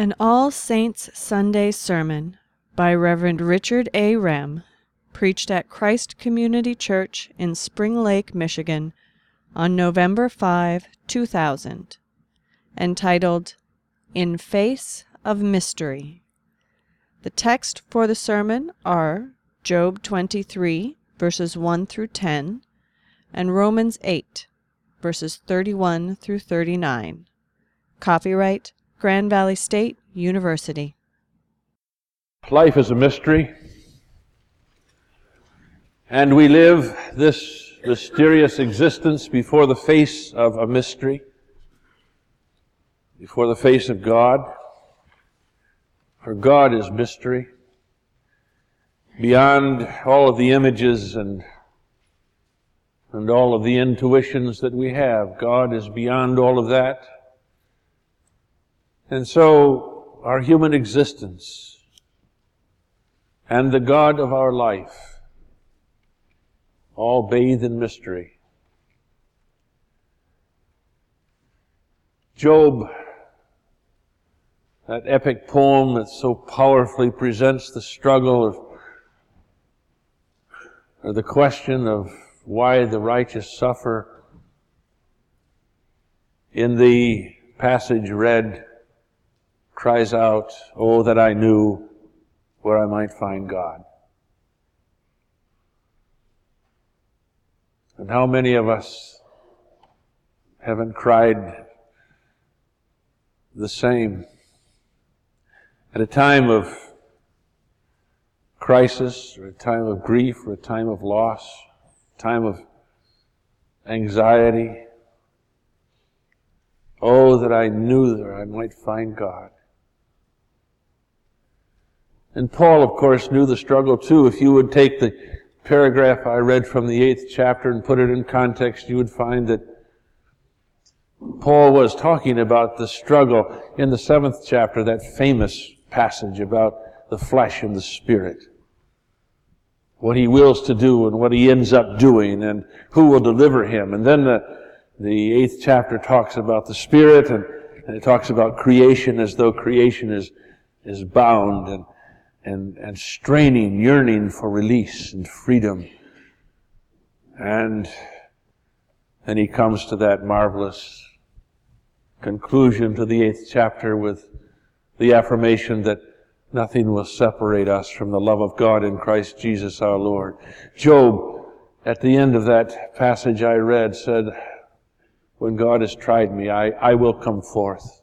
An All Saints Sunday sermon by Reverend Richard A. Rem, preached at Christ Community Church in Spring Lake, Michigan, on November 5, 2000, entitled, In Face of Mystery. The text for the sermon are Job 23, verses 1 through 10, and Romans 8, verses 31 through 39. Copyright Grand Valley State University. Life is a mystery, and we live this mysterious existence before the face of a mystery, before the face of God. For God is mystery. Beyond all of the images and all of the intuitions that we have, God is beyond all of that. And so our human existence and the God of our life all bathe in mystery. Job, that epic poem that so powerfully presents the struggle or the question of why the righteous suffer, in the passage read, cries out, "Oh, that I knew where I might find God." And how many of us haven't cried the same at a time of crisis, or a time of grief, or a time of loss, a time of anxiety? Oh, that I knew where I might find God. And Paul, of course, knew the struggle too. If you would take the paragraph I read from the 8th chapter and put it in context, you would find that Paul was talking about the struggle in the 7th chapter, that famous passage about the flesh and the spirit. What he wills to do and what he ends up doing and who will deliver him. And then the 8th chapter talks about the spirit, and it talks about creation as though creation is bound and straining, yearning for release and freedom. And then he comes to that marvelous conclusion to the 8th chapter with the affirmation that nothing will separate us from the love of God in Christ Jesus our Lord. Job, at the end of that passage I read, said, when God has tried me, I will come forth.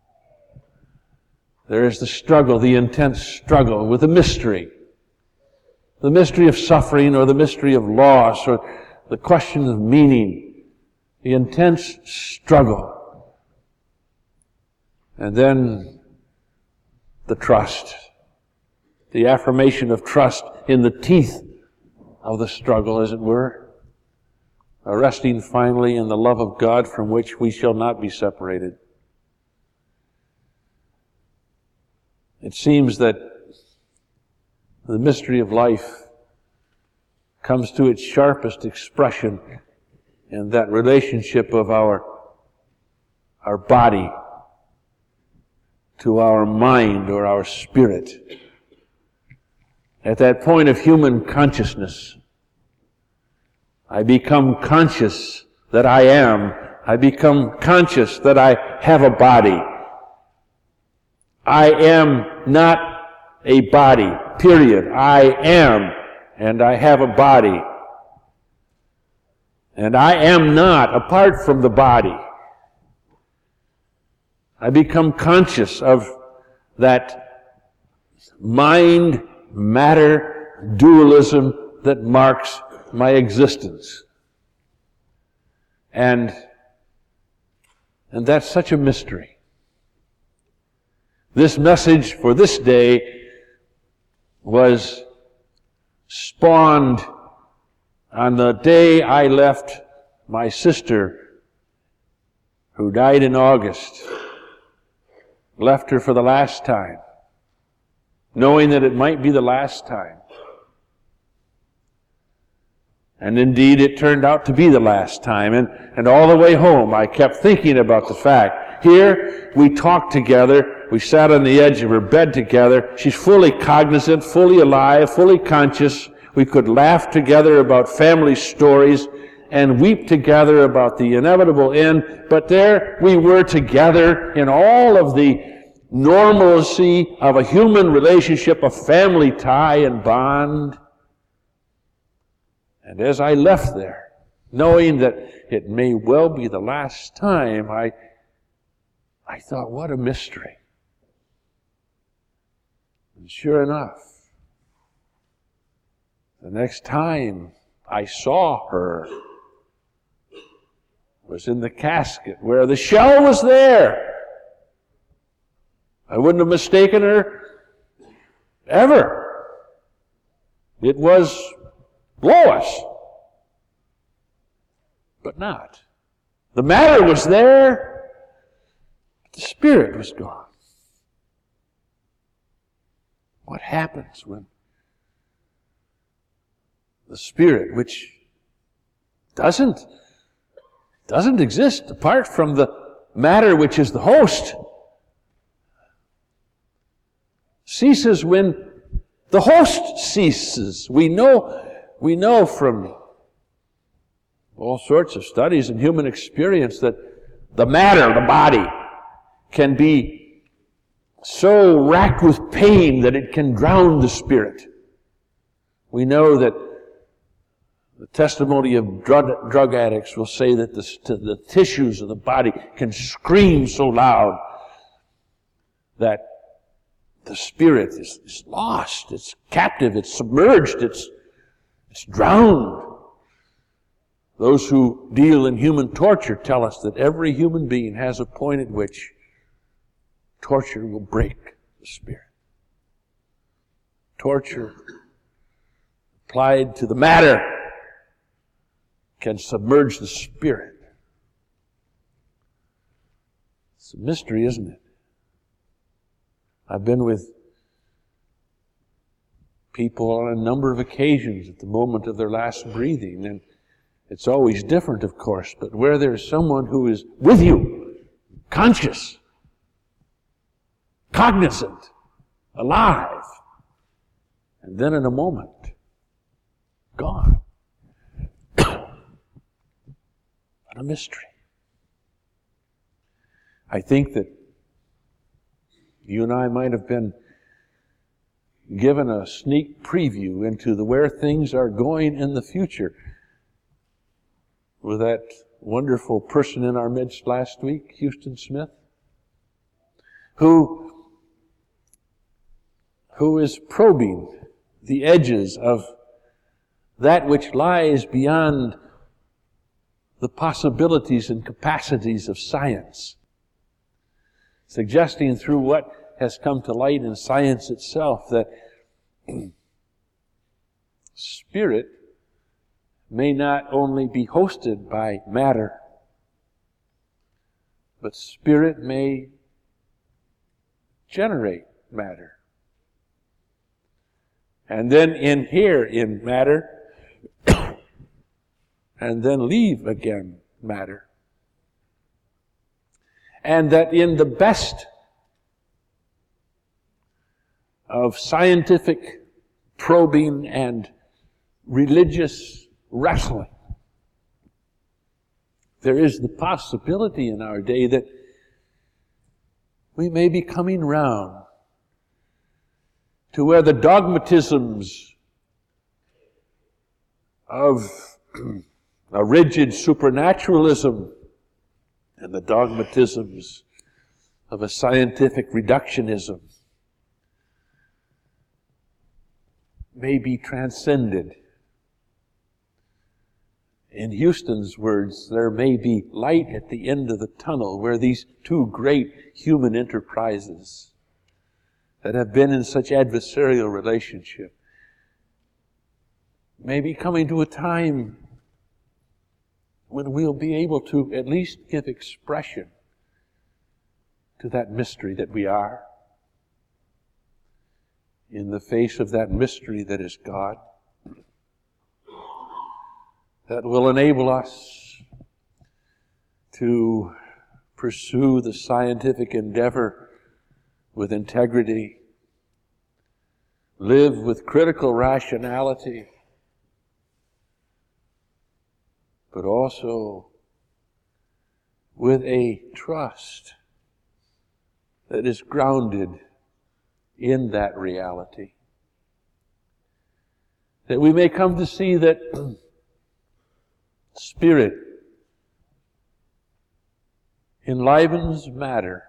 There is the struggle, the intense struggle with the mystery of suffering, or the mystery of loss, or the question of meaning, the intense struggle. And then the trust, the affirmation of trust in the teeth of the struggle, as it were, resting finally in the love of God from which we shall not be separated. It seems that the mystery of life comes to its sharpest expression in that relationship of our body to our mind or our spirit. At that point of human consciousness, I become conscious that I am. I become conscious that I have a body. I am not a body, period. I am, and I have a body. And I am not apart from the body. I become conscious of that mind-matter dualism that marks my existence. And that's such a mystery. This message for this day was spawned on the day I left my sister, who died in August. Left her for the last time, knowing that it might be the last time. And indeed, it turned out to be the last time. And all the way home, I kept thinking about the fact. Here, we talk together We sat on the edge of her bed together. She's fully cognizant, fully alive, fully conscious. We could laugh together about family stories and weep together about the inevitable end. But there we were together in all of the normalcy of a human relationship, a family tie and bond. And as I left there, knowing that it may well be the last time, I thought, what a mystery. And sure enough, the next time I saw her was in the casket where the shell was there. I wouldn't have mistaken her ever. It was Lois, but not. The matter was there, but the spirit was gone. What happens when the spirit, which doesn't exist apart from the matter which is the host, ceases when the host ceases? We know from all sorts of studies and human experience that the matter, the body, can be so racked with pain that it can drown the spirit. We know that the testimony of drug addicts will say that the tissues of the body can scream so loud that the spirit is lost, it's captive, it's submerged, it's drowned. Those who deal in human torture tell us that every human being has a point at which torture will break the spirit. Torture applied to the matter can submerge the spirit. It's a mystery, isn't it? I've been with people on a number of occasions at the moment of their last breathing, and it's always different, of course, but where there's someone who is with you, conscious, cognizant, alive, and then in a moment, gone. What a mystery. I think that you and I might have been given a sneak preview into where things are going in the future with that wonderful person in our midst last week, Houston Smith, who is probing the edges of that which lies beyond the possibilities and capacities of science, suggesting through what has come to light in science itself that spirit may not only be hosted by matter, but spirit may generate matter. And then inhere in matter, and then leave again matter. And that in the best of scientific probing and religious wrestling, there is the possibility in our day that we may be coming round to where the dogmatisms of a rigid supernaturalism and the dogmatisms of a scientific reductionism may be transcended. In Houston's words, there may be light at the end of the tunnel where these two great human enterprises that have been in such adversarial relationship may be coming to a time when we'll be able to at least give expression to that mystery that we are, in the face of that mystery that is God, that will enable us to pursue the scientific endeavor with integrity, live with critical rationality, but also with a trust that is grounded in that reality. That we may come to see that Spirit enlivens matter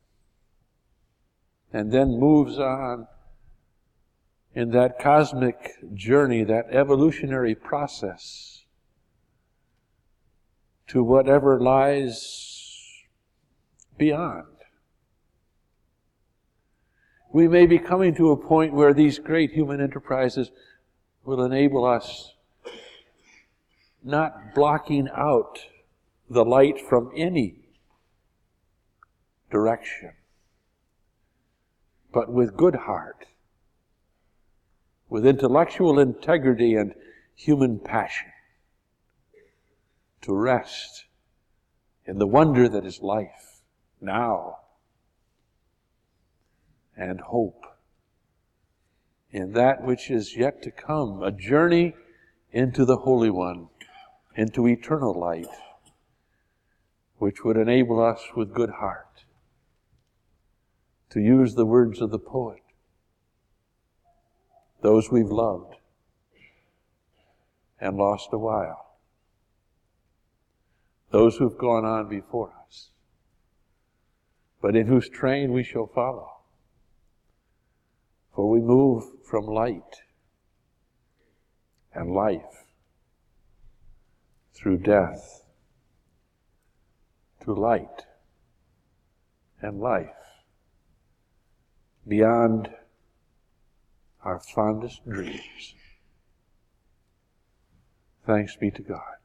and then moves on in that cosmic journey, that evolutionary process, to whatever lies beyond. We may be coming to a point where these great human enterprises will enable us not blocking out the light from any direction, but with good heart, with intellectual integrity and human passion, to rest in the wonder that is life now, and hope in that which is yet to come, a journey into the Holy One, into eternal light, which would enable us with good heart to use the words of the poet, those we've loved and lost a while, those who've gone on before us, but in whose train we shall follow. For we move from light and life through death to light and life beyond our fondest dreams. Thanks be to God.